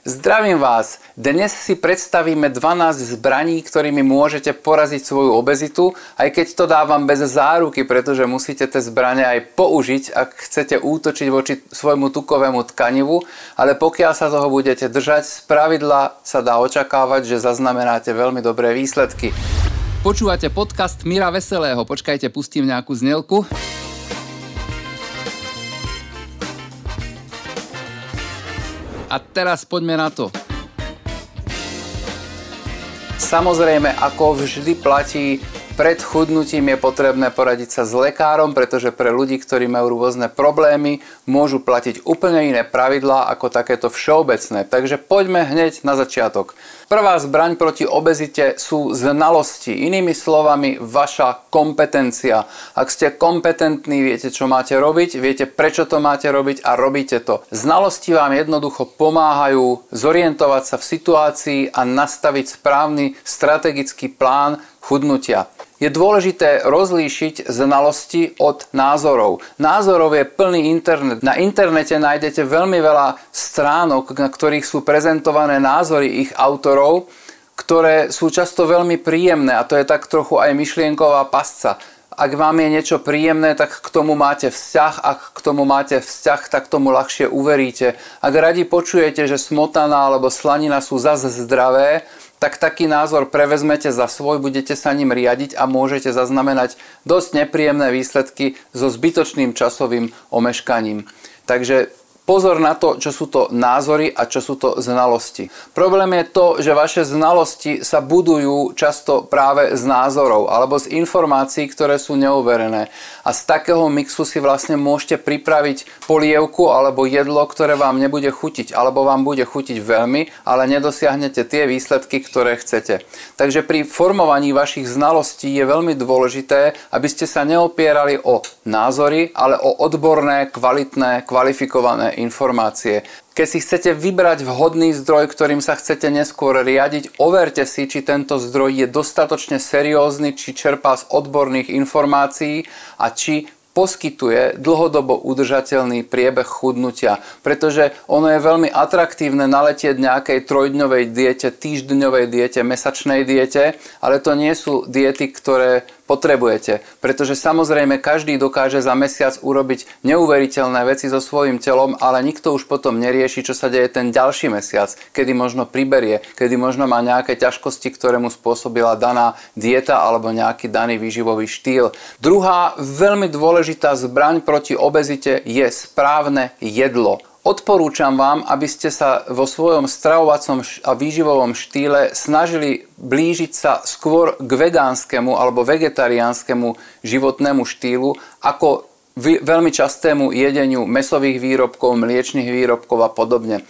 Zdravím vás! Dnes si predstavíme 12 zbraní, ktorými môžete poraziť svoju obezitu, aj keď to dávam bez záruky, pretože musíte tie zbrane aj použiť, ak chcete útočiť voči svojmu tukovému tkanivu, ale pokiaľ sa toho budete držať, spravidla sa dá očakávať, že zaznamenáte veľmi dobré výsledky. Počúvate podcast Mira Veselého. Počkajte, pustím nejakú znelku. A teraz poďme na to. Samozrejme, ako vždy platí, pred chudnutím je potrebné poradiť sa s lekárom, pretože pre ľudí, ktorí majú rôzne problémy, môžu platiť úplne iné pravidlá ako takéto všeobecné. Takže poďme hneď na začiatok. Prvá zbraň proti obezite sú znalosti. Inými slovami, vaša kompetencia. Ak ste kompetentní, viete, čo máte robiť, viete, prečo to máte robiť a robíte to. Znalosti vám jednoducho pomáhajú zorientovať sa v situácii a nastaviť správny strategický plán chudnutia. Je dôležité rozlíšiť znalosti od názorov. Názorov je plný internet. Na internete nájdete veľmi veľa stránok, na ktorých sú prezentované názory ich autorov, ktoré sú často veľmi príjemné a to je tak trochu aj myšlienková pasca. Ak vám je niečo príjemné, tak k tomu máte vzťah. Ak k tomu máte vzťah, tak tomu ľahšie uveríte. Ak radi počujete, že smotana alebo slanina sú zase zdravé, tak taký názor prevezmete za svoj, budete sa ním riadiť a môžete zaznamenať dosť nepríjemné výsledky so zbytočným časovým omeškaním. Takže pozor na to, čo sú to názory a čo sú to znalosti. Problém je to, že vaše znalosti sa budujú často práve z názorov alebo z informácií, ktoré sú neoverené. A z takého mixu si vlastne môžete pripraviť polievku alebo jedlo, ktoré vám nebude chutiť, alebo vám bude chutiť veľmi, ale nedosiahnete tie výsledky, ktoré chcete. Takže pri formovaní vašich znalostí je veľmi dôležité, aby ste sa neopierali o názory, ale o odborné, kvalitné, kvalifikované informácie. Keď si chcete vybrať vhodný zdroj, ktorým sa chcete neskôr riadiť, overte si, či tento zdroj je dostatočne seriózny, či čerpá z odborných informácií a či poskytuje dlhodobo udržateľný priebeh chudnutia. Pretože ono je veľmi atraktívne naletieť nejakej trojdňovej diete, týždňovej diete, mesačnej diete, ale to nie sú diety, ktoré potrebujete. Pretože samozrejme každý dokáže za mesiac urobiť neuveriteľné veci so svojím telom, ale nikto už potom nerieši, čo sa deje ten ďalší mesiac, kedy možno priberie, kedy možno má nejaké ťažkosti, ktoré mu spôsobila daná dieta alebo nejaký daný výživový štýl. Druhá veľmi dôležitá zbraň proti obezite je správne jedlo. Odporúčam vám, aby ste sa vo svojom stravovacom a výživovom štýle snažili blížiť sa skôr k vegánskemu alebo vegetariánskemu životnému štýlu ako veľmi častému jedeniu mäsových výrobkov, mliečnych výrobkov a podobne.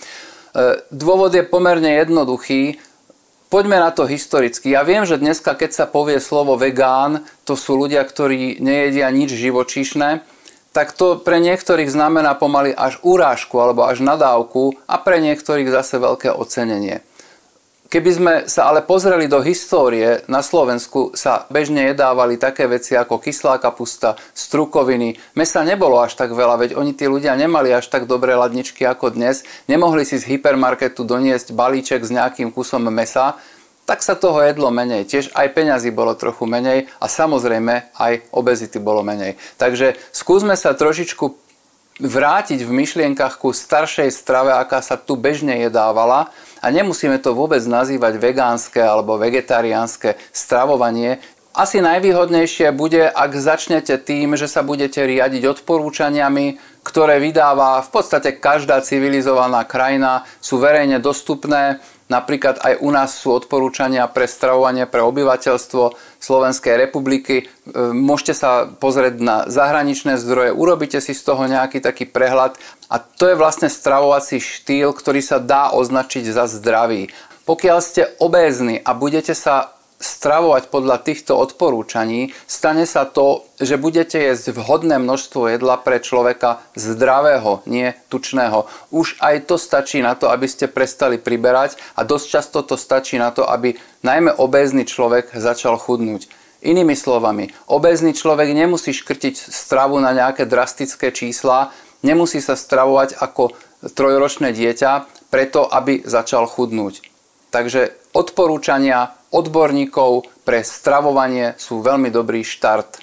Dôvod je pomerne jednoduchý. Poďme na to historicky. Ja viem, že dneska, keď sa povie slovo vegán, to sú ľudia, ktorí nejedia nič živočíšne, tak to pre niektorých znamená pomaly až urážku alebo až nadávku a pre niektorých zase veľké ocenenie. Keby sme sa ale pozreli do histórie, na Slovensku sa bežne jedávali také veci ako kyslá kapusta, strukoviny. Mesa nebolo až tak veľa, veď oni tí ľudia nemali až tak dobré ladničky ako dnes. Nemohli si z hypermarketu doniesť balíček s nejakým kusom mesa, tak sa toho jedlo menej. Tiež aj peňazí bolo trochu menej a samozrejme aj obezity bolo menej. Takže skúsme sa trošičku vrátiť v myšlienkach ku staršej strave, aká sa tu bežne jedávala a nemusíme to vôbec nazývať vegánske alebo vegetariánske stravovanie. Asi najvýhodnejšie bude, ak začnete tým, že sa budete riadiť odporúčaniami, ktoré vydáva v podstate každá civilizovaná krajina, sú verejne dostupné. Napríklad aj u nás sú odporúčania pre stravovanie pre obyvateľstvo Slovenskej republiky. Môžete sa pozrieť na zahraničné zdroje, urobíte si z toho nejaký taký prehľad a to je vlastne stravovací štýl, ktorý sa dá označiť za zdravý. Pokiaľ ste obézni a budete sa stravovať podľa týchto odporúčaní, stane sa to, že budete jesť vhodné množstvo jedla pre človeka zdravého, nie tučného. Už aj to stačí na to, aby ste prestali priberať a dosť často to stačí na to, aby najmä obézny človek začal chudnúť. Inými slovami, obézny človek nemusí škrtiť stravu na nejaké drastické čísla, nemusí sa stravovať ako trojročné dieťa preto, aby začal chudnúť. Takže odporúčania odborníkov pre stravovanie sú veľmi dobrý štart.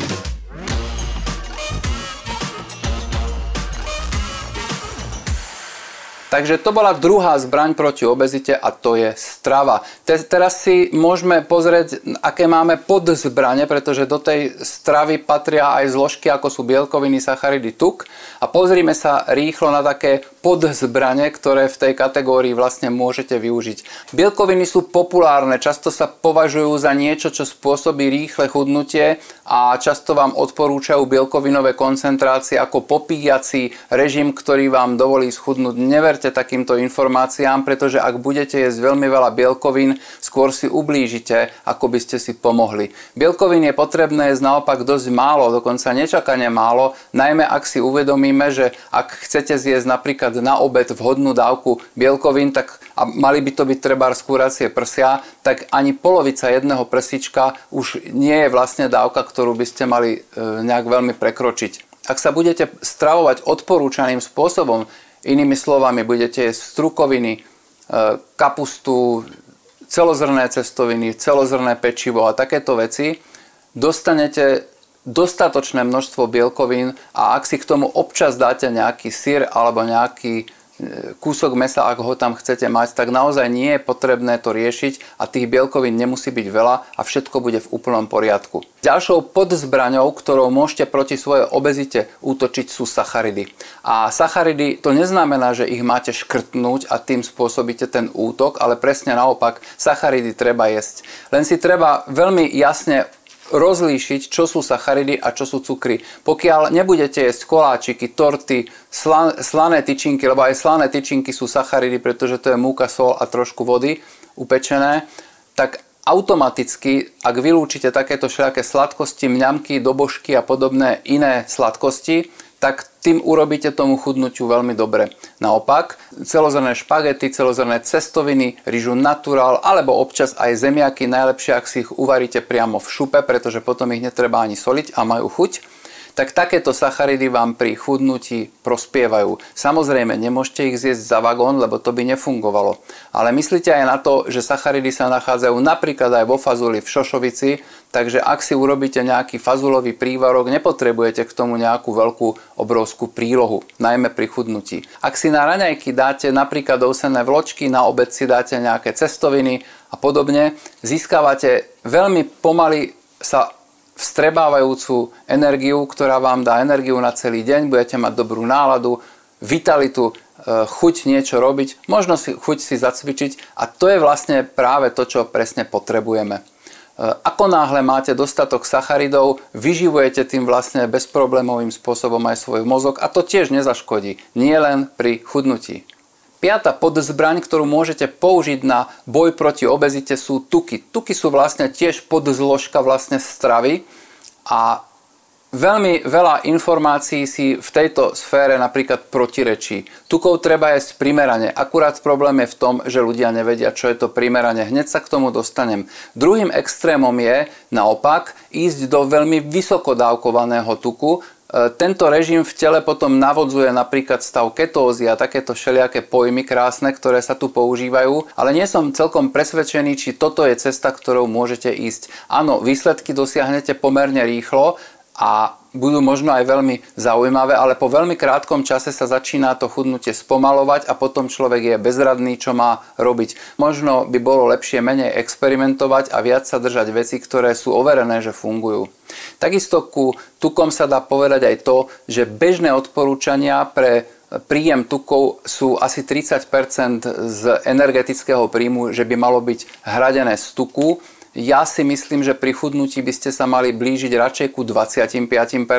Takže to bola druhá zbraň proti obezite a to je strava. Teraz si môžeme pozrieť, aké máme podzbrane, pretože do tej stravy patria aj zložky, ako sú bielkoviny, sacharidy, tuk. A pozrime sa rýchlo na také podzbrane, ktoré v tej kategórii vlastne môžete využiť. Bielkoviny sú populárne, často sa považujú za niečo, čo spôsobí rýchle chudnutie a často vám odporúčajú bielkovinové koncentrácie ako popíjací režim, ktorý vám dovolí schudnúť. Neverte takýmto informáciám, pretože ak budete jesť veľmi veľa bielkovín, skôr si ublížite, ako by ste si pomohli. Bielkovín je potrebné jesť naopak dosť málo, dokonca nečakane málo, najmä ak si uvedomíme, že ak chcete zjesť napríklad na obed vhodnú dávku bielkovín, tak a mali by to byť trebárs kuracie prsia, tak ani polovica jedného prsička už nie je vlastne dávka, ktorú by ste mali nejak veľmi prekročiť. Ak sa budete stravovať odporúčaným spôsobom, inými slovami budete jesť strukoviny, kapustu, celozrnné cestoviny, celozrnné pečivo a takéto veci, dostanete dostatočné množstvo bielkovín a ak si k tomu občas dáte nejaký syr alebo nejaký kúsok mesa, ak ho tam chcete mať, tak naozaj nie je potrebné to riešiť a tých bielkovín nemusí byť veľa a všetko bude v úplnom poriadku. Ďalšou podzbraňou, ktorou môžete proti svojej obezite útočiť, sú sacharidy. A sacharidy to neznamená, že ich máte škrtnúť a tým spôsobíte ten útok, ale presne naopak, sacharidy treba jesť. Len si treba veľmi jasne rozlíšiť, čo sú sacharidy a čo sú cukry. Pokiaľ nebudete jesť koláčiky, torty, slané tyčinky, lebo aj slané tyčinky sú sacharidy, pretože to je múka, sol a trošku vody upečené, tak automaticky, ak vylúčite takéto všelijaké sladkosti, mňamky, dobožky a podobné iné sladkosti, tak tým urobíte tomu chudnutiu veľmi dobre. Naopak, celozrnné špagety, celozrnné cestoviny, rýžu naturál alebo občas aj zemiaky, najlepšie ak si ich uvaríte priamo v šupe, pretože potom ich netreba ani soliť a majú chuť, tak takéto sacharidy vám pri chudnutí prospievajú. Samozrejme, nemôžete ich zjesť za vagón, lebo to by nefungovalo. Ale myslíte aj na to, že sacharidy sa nachádzajú napríklad aj vo fazuli v šošovici, takže ak si urobíte nejaký fazulový prívarok, nepotrebujete k tomu nejakú veľkú, obrovskú prílohu, najmä pri chudnutí. Ak si na raňajky dáte napríklad ovsené vločky, na obed si dáte nejaké cestoviny a podobne, získavate veľmi pomaly sa vstrebávajúcu energiu, ktorá vám dá energiu na celý deň, budete mať dobrú náladu, vitalitu, chuť niečo robiť, možno chuť si zacvičiť a to je vlastne práve to, čo presne potrebujeme. Ako náhle máte dostatok sacharidov, vyživujete tým vlastne bezproblémovým spôsobom aj svoj mozog a to tiež nezaškodí, nie len pri chudnutí. Piata podzbraň, ktorú môžete použiť na boj proti obezite, sú tuky. Tuky sú vlastne tiež podzložka vlastne stravy a veľmi veľa informácií si v tejto sfére napríklad protirečí. Tukov treba jesť primerane, akurát problém je v tom, že ľudia nevedia, čo je to primerane. Hneď sa k tomu dostanem. Druhým extrémom je naopak ísť do veľmi vysoko dávkovaného tuku. Tento režim v tele potom navodzuje napríklad stav ketózy a takéto všelijaké pojmy krásne, ktoré sa tu používajú, ale nie som celkom presvedčený, či toto je cesta, ktorou môžete ísť. Áno, výsledky dosiahnete pomerne rýchlo a budú možno aj veľmi zaujímavé, ale po veľmi krátkom čase sa začína to chudnutie spomalovať a potom človek je bezradný, čo má robiť. Možno by bolo lepšie menej experimentovať a viac sa držať veci, ktoré sú overené, že fungujú. Takisto ku tukom sa dá povedať aj to, že bežné odporúčania pre príjem tukov sú asi 30% z energetického príjmu, že by malo byť hradené z tuku. Ja si myslím, že pri chudnutí by ste sa mali blížiť radšej ku 25%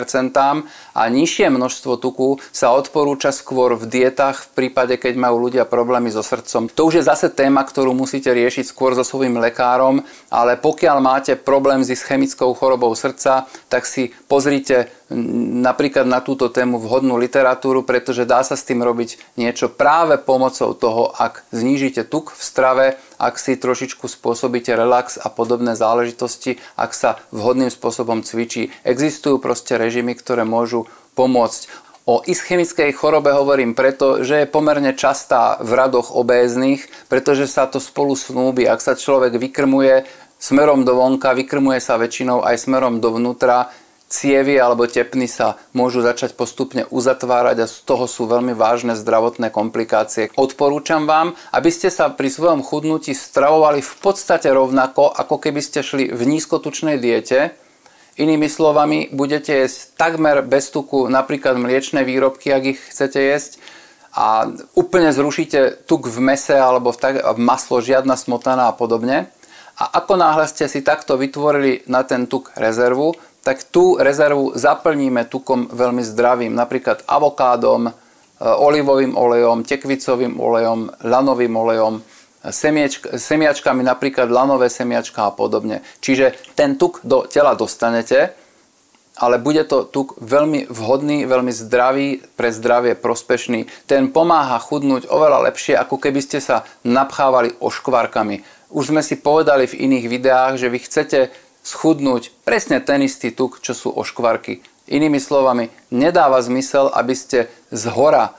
a nižšie množstvo tuku sa odporúča skôr v dietách v prípade, keď majú ľudia problémy so srdcom. To už je zase téma, ktorú musíte riešiť skôr so svojím lekárom, ale pokiaľ máte problém s ischemickou chorobou srdca, tak si pozrite napríklad na túto tému vhodnú literatúru, pretože dá sa s tým robiť niečo práve pomocou toho, ak znížite tuk v strave, ak si trošičku spôsobíte relax a podobné záležitosti, ak sa vhodným spôsobom cvičí. Existujú proste režimy, ktoré môžu pomôcť. O ischemickej chorobe hovorím preto, že je pomerne častá v radoch obéznych, pretože sa to spolu snúbi. Ak sa človek vykrmuje smerom do vonka, vykrmuje sa väčšinou aj smerom dovnútra, cievy alebo tepny sa môžu začať postupne uzatvárať a z toho sú veľmi vážne zdravotné komplikácie. Odporúčam vám, aby ste sa pri svojom chudnutí stravovali v podstate rovnako, ako keby ste šli v nízkotučnej diete. Inými slovami, budete jesť takmer bez tuku napríklad mliečne výrobky, ak ich chcete jesť, a úplne zrušíte tuk v mese alebo v maslo, žiadna smotana a podobne. A ako náhle ste si takto vytvorili na ten tuk rezervu, tak tú rezervu zaplníme tukom veľmi zdravým, napríklad avokádom, olivovým olejom, tekvicovým olejom, lanovým olejom, semiačkami, napríklad lanové semiačka a podobne. Čiže ten tuk do tela dostanete, ale bude to tuk veľmi vhodný, veľmi zdravý, pre zdravie prospešný. Ten pomáha chudnúť oveľa lepšie, ako keby ste sa napchávali oškvarkami. Už sme si povedali v iných videách, že vy chcete schudnúť presne ten istý tuk, čo sú oškvarky. Inými slovami, nedáva zmysel, aby ste zhora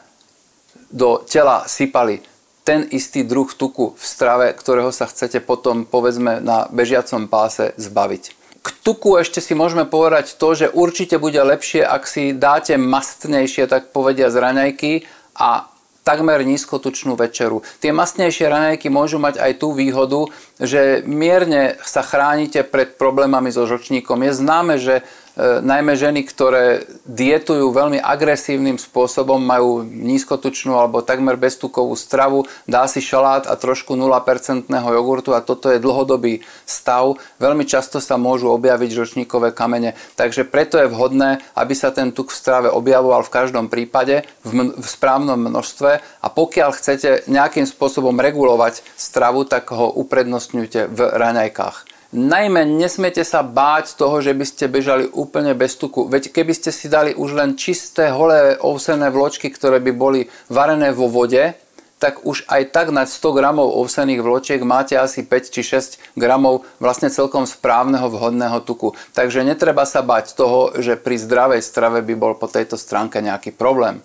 do tela sypali ten istý druh tuku v strave, ktorého sa chcete potom, povedzme, na bežiacom páse zbaviť. K tuku ešte si môžeme povedať to, že určite bude lepšie, ak si dáte mastnejšie, tak povedia, z raňajky a takmer nízkotučnú večeru. Tie mastnejšie raňajky môžu mať aj tú výhodu, že mierne sa chránite pred problémami so žlčníkom. Je známe, že najmä ženy, ktoré dietujú veľmi agresívnym spôsobom, majú nízkotučnú alebo takmer beztukovú stravu, dá si šalát a trošku 0% jogurtu a toto je dlhodobý stav. Veľmi často sa môžu objaviť žlčníkové kamene, takže preto je vhodné, aby sa ten tuk v strave objavoval v každom prípade v správnom množstve a pokiaľ chcete nejakým spôsobom regulovať stravu, tak ho uprednostňujte v raňajkách. Najmä nesmiete sa báť toho, že by ste bežali úplne bez tuku. Veď keby ste si dali už len čisté, holé ovsené vločky, ktoré by boli varené vo vode, tak už aj tak na 100 gramov ovsených vločiek máte asi 5 či 6 gramov vlastne celkom správneho vhodného tuku. Takže netreba sa báť toho, že pri zdravej strave by bol po tejto stránke nejaký problém.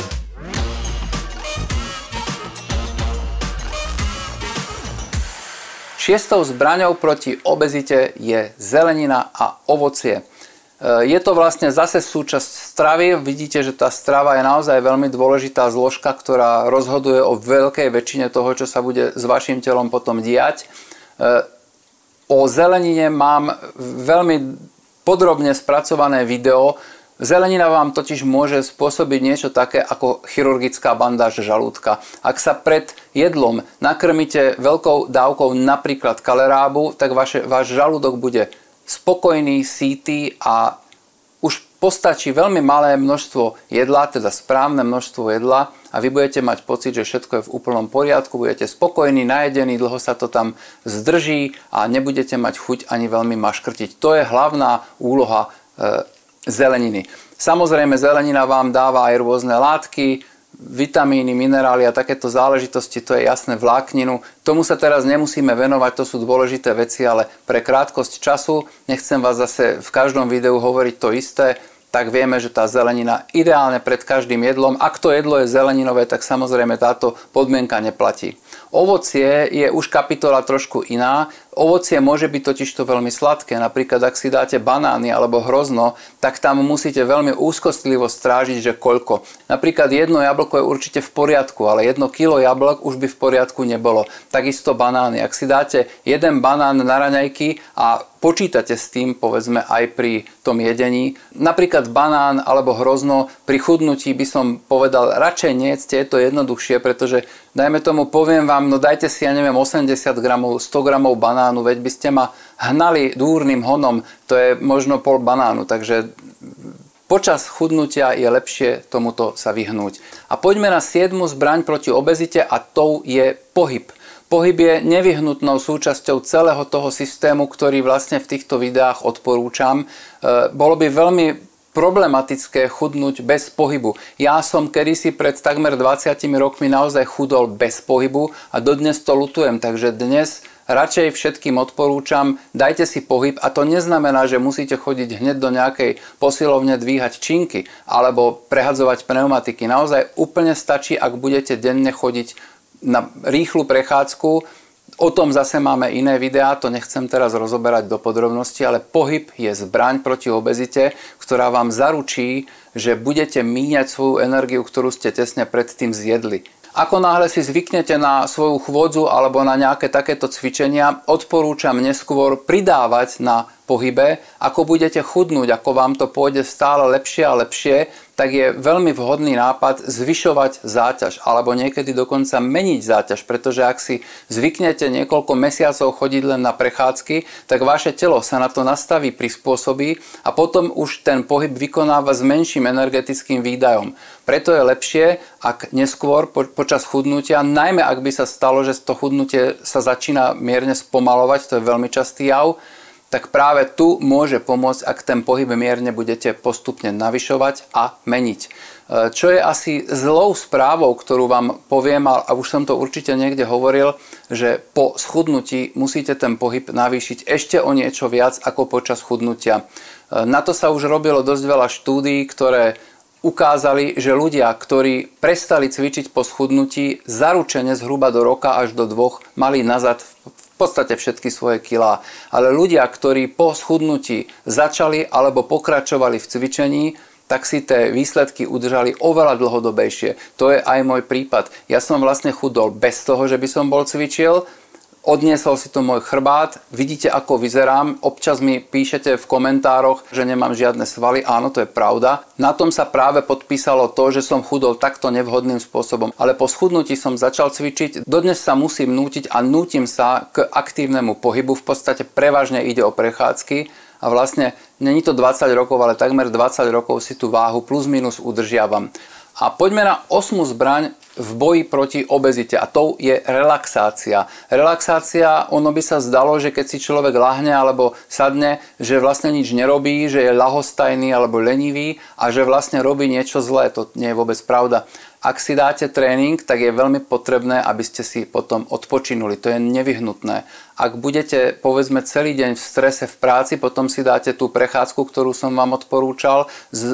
Šiestou zbraňou proti obezite je zelenina a ovocie. Je to vlastne zase súčasť stravy. Vidíte, že tá strava je naozaj veľmi dôležitá zložka, ktorá rozhoduje o veľkej väčšine toho, čo sa bude s vašim telom potom diať. O zelenine mám veľmi podrobne spracované video. Zelenina vám totiž môže spôsobiť niečo také ako chirurgická bandáž žalúdka. Ak sa pred jedlom nakrmíte veľkou dávkou napríklad kalerábu, tak váš žalúdok bude spokojný, sýty a už postačí veľmi malé množstvo jedla, teda správne množstvo jedla a vy budete mať pocit, že všetko je v úplnom poriadku, budete spokojní, najedení, dlho sa to tam zdrží a nebudete mať chuť ani veľmi maškrtiť. To je hlavná úloha zeleniny. Samozrejme, zelenina vám dáva aj rôzne látky, vitamíny, minerály a takéto záležitosti, to je jasné, vlákninu. Tomu sa teraz nemusíme venovať, to sú dôležité veci, ale pre krátkosť času, nechcem vás zase v každom videu hovoriť to isté, tak vieme, že tá zelenina ideálne pred každým jedlom. Ak to jedlo je zeleninové, tak samozrejme táto podmienka neplatí. Ovocie je už kapitola trošku iná. Ovocie môže byť totižto veľmi sladké. Napríklad, ak si dáte banány alebo hrozno, tak tam musíte veľmi úzkostlivo strážiť, že koľko. Napríklad jedno jablko je určite v poriadku, ale 1 kilo jablok už by v poriadku nebolo. Takisto banány. Ak si dáte jeden banán na raňajky a počítate s tým, povedzme, aj pri tom jedení. Napríklad banán alebo hrozno pri chudnutí by som povedal, radšej nejedzte, je to jednoduchšie, pretože dajme tomu, poviem vám, no dajte si, 80 gramov, 100 gramov banánu, veď by ste ma hnali dúrnym honom, to je možno pol banánu, takže počas chudnutia je lepšie tomuto sa vyhnúť. A poďme na 7. zbraň proti obezite a tou je pohyb. Pohyb je nevyhnutnou súčasťou celého toho systému, ktorý vlastne v týchto videách odporúčam. Bolo by veľmi problematické chudnúť bez pohybu. Ja som kedysi pred takmer 20 rokmi naozaj chudol bez pohybu a dodnes to ľutujem, takže dnes radšej všetkým odporúčam, dajte si pohyb a to neznamená, že musíte chodiť hneď do nejakej posilovne dvíhať činky alebo prehadzovať pneumatiky. Naozaj úplne stačí, ak budete denne chodiť na rýchlu prechádzku. O tom zase máme iné videá, to nechcem teraz rozoberať do podrobností, ale pohyb je zbraň proti obezite, ktorá vám zaručí, že budete míňať svoju energiu, ktorú ste tesne predtým zjedli. Ako náhle si zvyknete na svoju chôdzu alebo na nejaké takéto cvičenia, odporúčam neskôr pridávať na pohybe. Ako budete chudnúť, ako vám to pôjde stále lepšie a lepšie, tak je veľmi vhodný nápad zvyšovať záťaž alebo niekedy dokonca meniť záťaž, pretože ak si zvyknete niekoľko mesiacov chodiť len na prechádzky, tak vaše telo sa na to nastaví, prispôsobí a potom už ten pohyb vykonáva s menším energetickým výdajom. Preto je lepšie, ak neskôr počas chudnutia, najmä ak by sa stalo, že to chudnutie sa začína mierne spomalovať, to je veľmi častý jav, tak práve tu môže pomôcť, ak ten pohyb mierne budete postupne navyšovať a meniť. Čo je asi zlou správou, ktorú vám poviem, a už som to určite niekde hovoril, že po schudnutí musíte ten pohyb navýšiť ešte o niečo viac ako počas chudnutia. Na to sa už robilo dosť veľa štúdií, ktoré ukázali, že ľudia, ktorí prestali cvičiť po schudnutí, zaručene zhruba do roka až do 2 mali nazad v podstate všetky svoje kilá. Ale ľudia, ktorí po schudnutí začali alebo pokračovali v cvičení, tak si tie výsledky udržali oveľa dlhodobejšie. To je aj môj prípad. Ja som vlastne chudol bez toho, že by som bol cvičil. Odniesol si to môj chrbát, vidíte, ako vyzerám, občas mi píšete v komentároch, že nemám žiadne svaly, áno, to je pravda. Na tom sa práve podpísalo to, že som chudol takto nevhodným spôsobom. Ale po schudnutí som začal cvičiť, dodnes sa musím nútiť a nútim sa k aktívnemu pohybu, v podstate prevažne ide o prechádzky a vlastne není to 20 rokov, ale takmer 20 rokov si tú váhu plus minus udržiavam. A poďme na 8. zbraň v boji proti obezite a tou je relaxácia. Relaxácia, ono by sa zdalo, že keď si človek ľahne alebo sadne, že vlastne nič nerobí, že je ľahostajný alebo lenivý a že vlastne robí niečo zlé. To nie je vôbec pravda. Ak si dáte tréning, tak je veľmi potrebné, aby ste si potom odpočinuli. To je nevyhnutné. Ak budete, povedzme, celý deň v strese v práci, potom si dáte tú prechádzku, ktorú som vám odporúčal,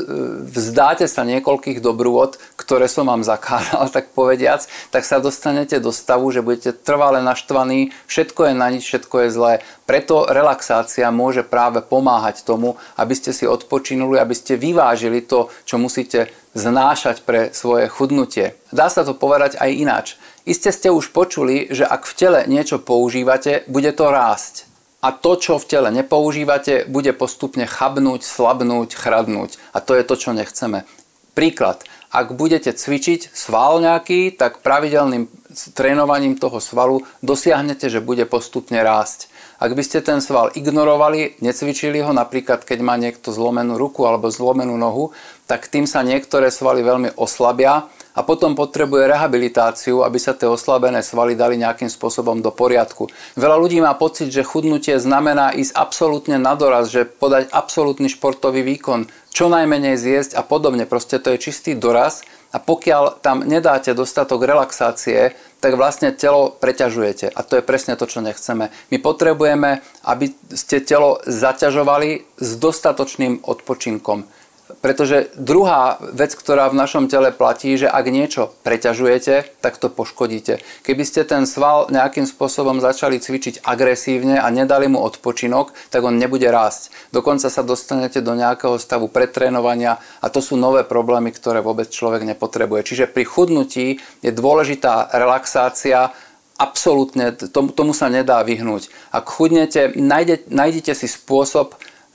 vzdáte sa niekoľkých dobrôt, ktoré som vám zakázal, tak povediac, tak sa dostanete do stavu, že budete trvale naštvaní, všetko je na nič, všetko je zlé. Preto relaxácia môže práve pomáhať tomu, aby ste si odpočinuli, aby ste vyvážili to, čo musíte znášať pre svoje chudnutie. Dá sa to povedať aj ináč. Iste ste už počuli, že ak v tele niečo používate, bude to rásť. A to, čo v tele nepoužívate, bude postupne chabnúť, slabnúť, chradnúť. A to je to, čo nechceme. Príklad. Ak budete cvičiť sval nejaký, tak pravidelným trénovaním toho svalu dosiahnete, že bude postupne rásť. Ak by ste ten sval ignorovali, necvičili ho, napríklad keď má niekto zlomenú ruku alebo zlomenú nohu, tak tým sa niektoré svaly veľmi oslabia a potom potrebuje rehabilitáciu, aby sa tie oslabené svaly dali nejakým spôsobom do poriadku. Veľa ľudí má pocit, že chudnutie znamená ísť absolútne na doraz, že podať absolútny športový výkon, čo najmenej zjesť a podobne. Proste to je čistý doraz a pokiaľ tam nedáte dostatok relaxácie, tak vlastne telo preťažujete. A to je presne to, čo nechceme. My potrebujeme, aby ste telo zaťažovali s dostatočným odpočinkom. Pretože druhá vec, ktorá v našom tele platí, že ak niečo preťažujete, tak to poškodíte. Keby ste ten sval nejakým spôsobom začali cvičiť agresívne a nedali mu odpočinok, tak on nebude rásť. Dokonca sa dostanete do nejakého stavu pretrénovania a to sú nové problémy, ktoré vôbec človek nepotrebuje. Čiže pri chudnutí je dôležitá relaxácia, absolútne, tomu sa nedá vyhnúť. Ak chudnete, nájdete si spôsob,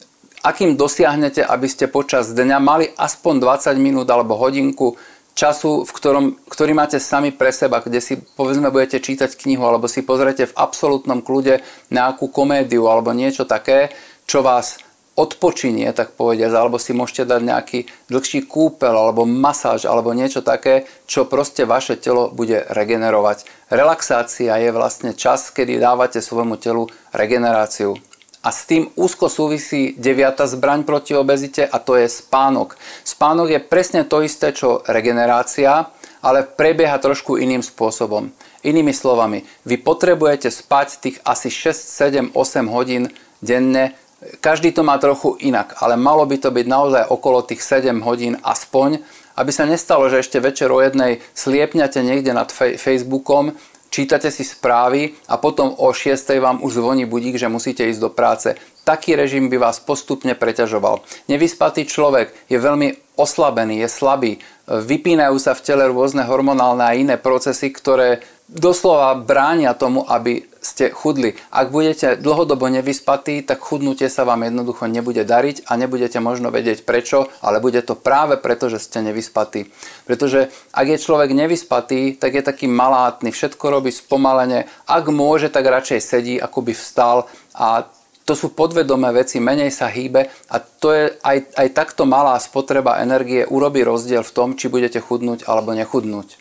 akým dosiahnete, aby ste počas dňa mali aspoň 20 minút alebo hodinku času, ktorý máte sami pre seba, kde si povedzme budete čítať knihu alebo si pozriete v absolútnom kľude nejakú komédiu alebo niečo také, čo vás odpočinie, tak povediať, alebo si môžete dať nejaký dlhší kúpeľ alebo masáž alebo niečo také, čo proste vaše telo bude regenerovať. Relaxácia je vlastne čas, kedy dávate svojmu telu regeneráciu. A s tým úzko súvisí 9. zbraň proti obezite a to je spánok. Spánok je presne to isté, čo regenerácia, ale prebieha trošku iným spôsobom. Inými slovami, vy potrebujete spať tých asi 6, 7, 8 hodín denne. Každý to má trochu inak, ale malo by to byť naozaj okolo tých 7 hodín aspoň, aby sa nestalo, že ešte večer o jednej sliepňate niekde nad Facebookom, čítate si správy a potom o 6 vám už zvoní budík, že musíte ísť do práce. Taký režim by vás postupne preťažoval. Nevyspatý človek je veľmi oslabený, je slabý. Vypínajú sa v tele rôzne hormonálne a iné procesy, ktoré doslova bránia tomu, aby ste chudli. Ak budete dlhodobo nevyspatí, tak chudnutie sa vám jednoducho nebude dariť a nebudete možno vedieť prečo, ale bude to práve preto, že ste nevyspatí. Pretože ak je človek nevyspatý, tak je taký malátny, všetko robí spomalene. Ak môže, tak radšej sedí, ako by vstal, a to sú podvedomé veci, menej sa hýbe a to je aj takto malá spotreba energie urobí rozdiel v tom, či budete chudnúť alebo nechudnúť.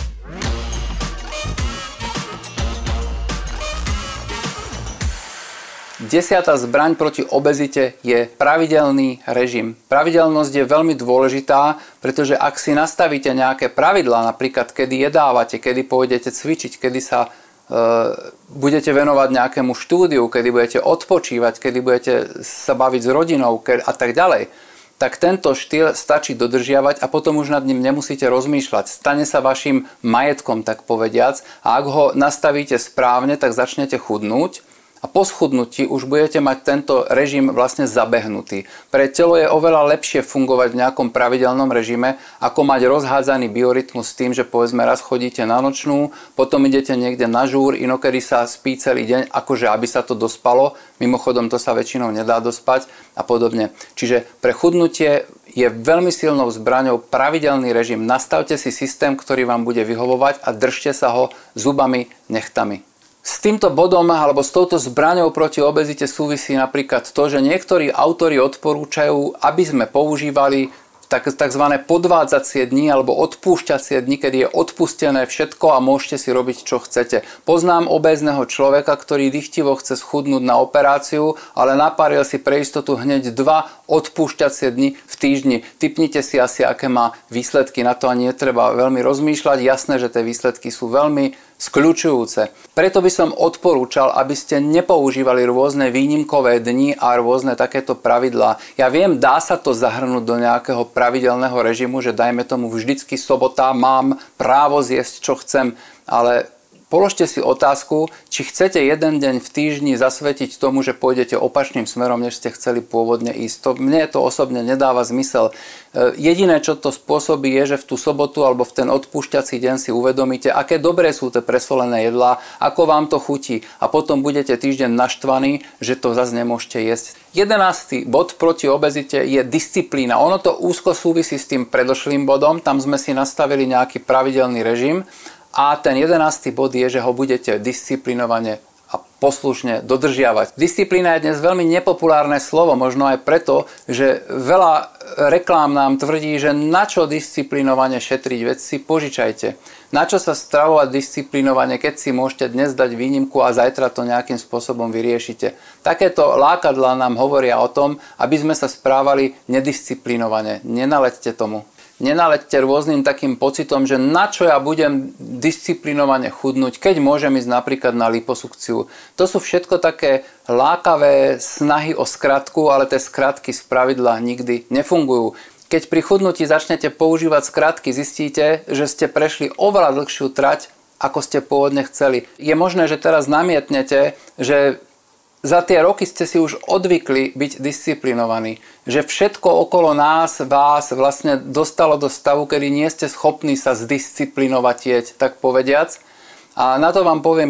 Desiatá zbraň proti obezite je pravidelný režim. Pravidelnosť je veľmi dôležitá, pretože ak si nastavíte nejaké pravidlá, napríklad kedy jedávate, kedy pôjdete cvičiť, kedy sa budete venovať nejakému štúdiu, kedy budete odpočívať, kedy budete sa baviť s rodinou a tak ďalej, tak tento štýl stačí dodržiavať a potom už nad ním nemusíte rozmýšľať. Stane sa vašim majetkom, tak povediac, a ak ho nastavíte správne, tak začnete chudnúť. A po schudnutí už budete mať tento režim vlastne zabehnutý. Pre telo je oveľa lepšie fungovať v nejakom pravidelnom režime, ako mať rozhádzaný biorytmus s tým, že povedzme raz chodíte na nočnú, potom idete niekde na žúr, inokedy sa spí celý deň, akože aby sa to dospalo. Mimochodom to sa väčšinou nedá dospať a podobne. Čiže pre chudnutie je veľmi silnou zbraňou pravidelný režim. Nastavte si systém, ktorý vám bude vyhovovať a držte sa ho zubami, nechtami. S týmto bodom alebo s touto zbraňou proti obezite súvisí napríklad to, že niektorí autori odporúčajú, aby sme používali tzv. Podvádzacie dni alebo odpúšťacie dni, kedy je odpustené všetko a môžete si robiť, čo chcete. Poznám obézneho človeka, ktorý dychtivo chce schudnúť na operáciu, ale napáril si pre istotu hneď 2 odpúšťacie dni v týždni. Tipnite si asi, aké má výsledky, na to ani netreba veľmi rozmýšľať. Jasné, že tie výsledky sú veľmi skľučujúce. Preto by som odporúčal, aby ste nepoužívali rôzne výnimkové dni a rôzne takéto pravidlá. Ja viem, dá sa to zahrnúť do nejakého pravidelného režimu, že dajme tomu vždycky sobota, mám právo zjesť, čo chcem, ale položte si otázku, či chcete jeden deň v týždni zasvetiť tomu, že pôjdete opačným smerom, než ste chceli pôvodne ísť. Mne to osobne nedáva zmysel. Jediné, čo to spôsobí, je, že v tú sobotu alebo v ten odpúšťací deň si uvedomíte, aké dobré sú tie presolené jedlá, ako vám to chutí a potom budete týždeň naštvaní, že to zase nemôžete jesť. 11. bod proti obezite je disciplína. Ono to úzko súvisí s tým predošlým bodom, tam sme si nastavili nejaký pravidelný režim. A ten 11. bod je, že ho budete disciplinovane a poslušne dodržiavať. Disciplína je dnes veľmi nepopulárne slovo, možno aj preto, že veľa reklám nám tvrdí, že na čo disciplinovane šetriť, veď si požičajte. Na čo sa stravovať disciplinovane, keď si môžete dnes dať výnimku a zajtra to nejakým spôsobom vyriešite. Takéto lákadlá nám hovoria o tom, aby sme sa správali nedisciplinovane. Nenaleďte tomu. Nenaleďte rôznym takým pocitom, že na čo ja budem disciplinovane chudnúť, keď môžem ísť napríklad na liposukciu. To sú všetko také lákavé snahy o skratku, ale tie skratky spravidla nikdy nefungujú. Keď pri chudnutí začnete používať skratky, zistíte, že ste prešli oveľa dlhšiu trať, ako ste pôvodne chceli. Je možné, že teraz namietnete, že za tie roky ste si už odvykli byť disciplinovaní. Že všetko okolo nás, vás vlastne dostalo do stavu, kedy nie ste schopní sa zdisciplinovať jeť, tak povediac. A na to vám poviem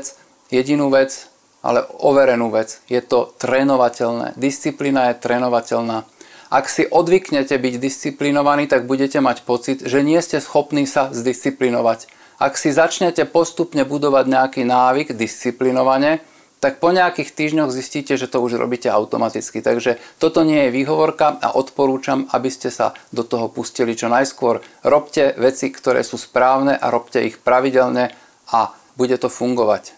jedinú vec, ale overenú vec. Je to trénovateľné. Disciplína je trénovateľná. Ak si odvyknete byť disciplinovaní, tak budete mať pocit, že nie ste schopní sa zdisciplinovať. Ak si začnete postupne budovať nejaký návyk disciplinovane, tak po nejakých týždňoch zistíte, že to už robíte automaticky. Takže toto nie je výhovorka a odporúčam, aby ste sa do toho pustili čo najskôr. Robte veci, ktoré sú správne a robte ich pravidelne a bude to fungovať.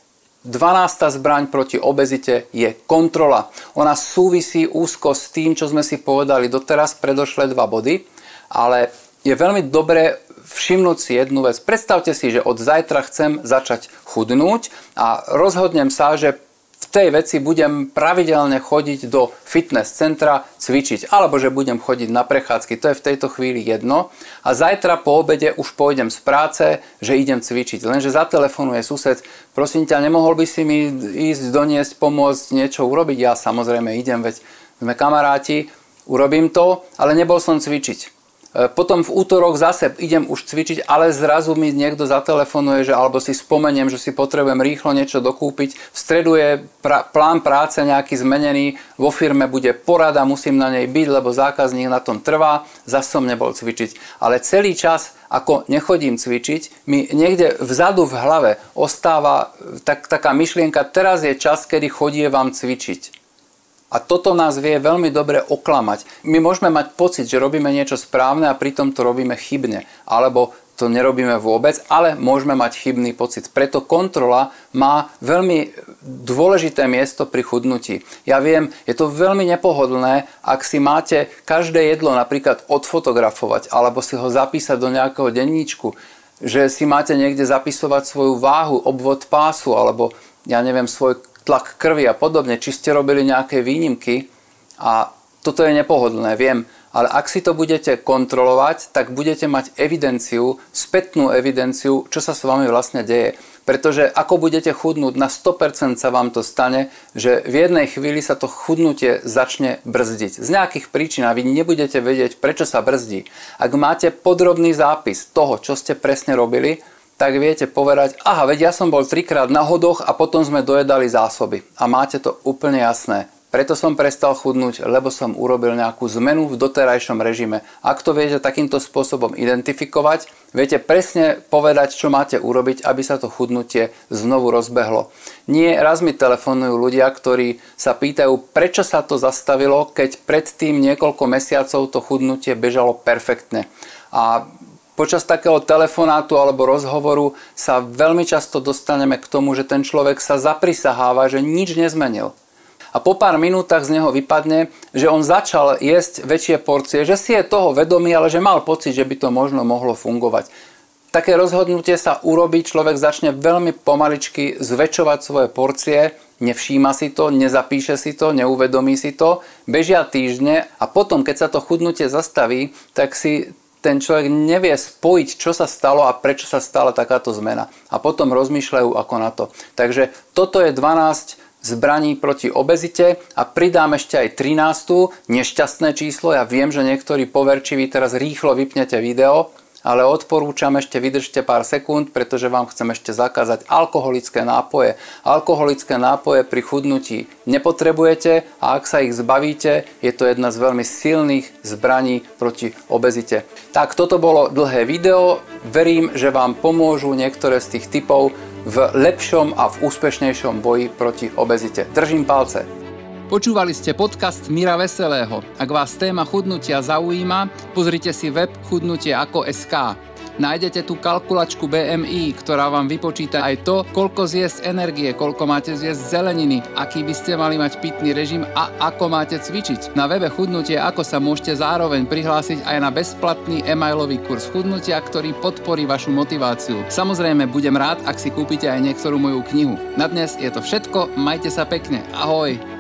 12. zbraň proti obezite je kontrola. Ona súvisí úzko s tým, čo sme si povedali doteraz, predošlé 2 body, ale je veľmi dobré všimnúť si jednu vec. Predstavte si, že od zajtra chcem začať chudnúť a rozhodnem sa, že v tej veci budem pravidelne chodiť do fitness centra cvičiť, alebo že budem chodiť na prechádzky, to je v tejto chvíli jedno. A zajtra po obede už pôjdem z práce, že idem cvičiť. Lenže zatelefonuje sused, prosím ťa, nemohol by si mi ísť doniesť, pomôcť, niečo urobiť? Ja samozrejme idem, veď sme kamaráti, urobím to, ale nebol som cvičiť. Potom v útorok zase idem už cvičiť, ale zrazu mi niekto zatelefonuje, že alebo si spomeniem, že si potrebujem rýchlo niečo dokúpiť. V stredu je plán práce nejaký zmenený, vo firme bude porada, musím na nej byť, lebo zákazník na tom trvá, zase som nebol cvičiť. Ale celý čas, ako nechodím cvičiť, mi niekde vzadu v hlave ostáva taká myšlienka, teraz je čas, kedy chodievam cvičiť. A toto nás vie veľmi dobre oklamať. My môžeme mať pocit, že robíme niečo správne a pritom to robíme chybne. Alebo to nerobíme vôbec, ale môžeme mať chybný pocit. Preto kontrola má veľmi dôležité miesto pri chudnutí. Ja viem, je to veľmi nepohodlné, ak si máte každé jedlo napríklad odfotografovať alebo si ho zapísať do nejakého denníčku, že si máte niekde zapisovať svoju váhu, obvod pásu alebo ja neviem, svoj tlak krvi a podobne, či ste robili nejaké výnimky a toto je nepohodlné, viem, ale ak si to budete kontrolovať, tak budete mať evidenciu, spätnú evidenciu, čo sa s vami vlastne deje. Pretože ako budete chudnúť, na 100% sa vám to stane, že v jednej chvíli sa to chudnutie začne brzdiť. Z nejakých príčin a vy nebudete vedieť, prečo sa brzdí. Ak máte podrobný zápis toho, čo ste presne robili, tak viete povedať, aha, veď ja som bol 3-krát na hodoch a potom sme dojedali zásoby. A máte to úplne jasné. Preto som prestal chudnúť, lebo som urobil nejakú zmenu v doterajšom režime. Ak to viete takýmto spôsobom identifikovať, viete presne povedať, čo máte urobiť, aby sa to chudnutie znovu rozbehlo. Nie, raz mi telefonujú ľudia, ktorí sa pýtajú, prečo sa to zastavilo, keď predtým niekoľko mesiacov to chudnutie bežalo perfektne. A počas takého telefonátu alebo rozhovoru sa veľmi často dostaneme k tomu, že ten človek sa zaprisaháva, že nič nezmenil. A po pár minútach z neho vypadne, že on začal jesť väčšie porcie, že si je toho vedomý, ale že mal pocit, že by to možno mohlo fungovať. Také rozhodnutie sa urobí, človek začne veľmi pomaličky zväčšovať svoje porcie, nevšíma si to, nezapíše si to, neuvedomí si to, bežia týždne a potom, keď sa to chudnutie zastaví, tak si ten človek nevie spojiť, čo sa stalo a prečo sa stala takáto zmena. A potom rozmýšľajú ako na to. Takže toto je 12 zbraní proti obezite a pridám ešte aj 13. nešťastné číslo. Ja viem, že niektorí poverčiví teraz rýchlo vypnete video, ale odporúčam ešte vydržte pár sekúnd, pretože vám chcem ešte zakázať alkoholické nápoje. Alkoholické nápoje pri chudnutí nepotrebujete a ak sa ich zbavíte, je to jedna z veľmi silných zbraní proti obezite. Tak toto bolo dlhé video, verím, že vám pomôžu niektoré z tých tipov v lepšom a v úspešnejšom boji proti obezite. Držím palce. Počúvali ste podcast Mira Veselého. Ak vás téma chudnutia zaujíma, pozrite si web chudnutie.sk. Nájdete tu kalkulačku BMI, ktorá vám vypočíta aj to, koľko zjesť energie, koľko máte zjesť zeleniny, aký by ste mali mať pitný režim a ako máte cvičiť. Na webe Chudnutie ako sa môžete zároveň prihlásiť aj na bezplatný e-mailový kurz chudnutia, ktorý podporí vašu motiváciu. Samozrejme, budem rád, ak si kúpite aj niektorú moju knihu. Na dnes je to všetko, majte sa pekne, ahoj!